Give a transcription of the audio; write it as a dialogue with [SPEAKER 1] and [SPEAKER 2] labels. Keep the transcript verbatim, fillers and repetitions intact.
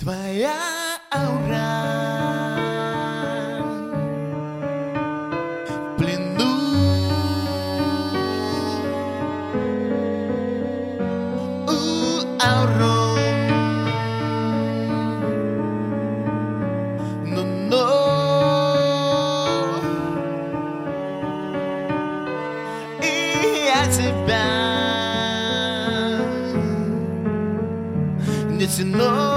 [SPEAKER 1] Твоя аура в плену, у аурум, но но и я тебя не тяну.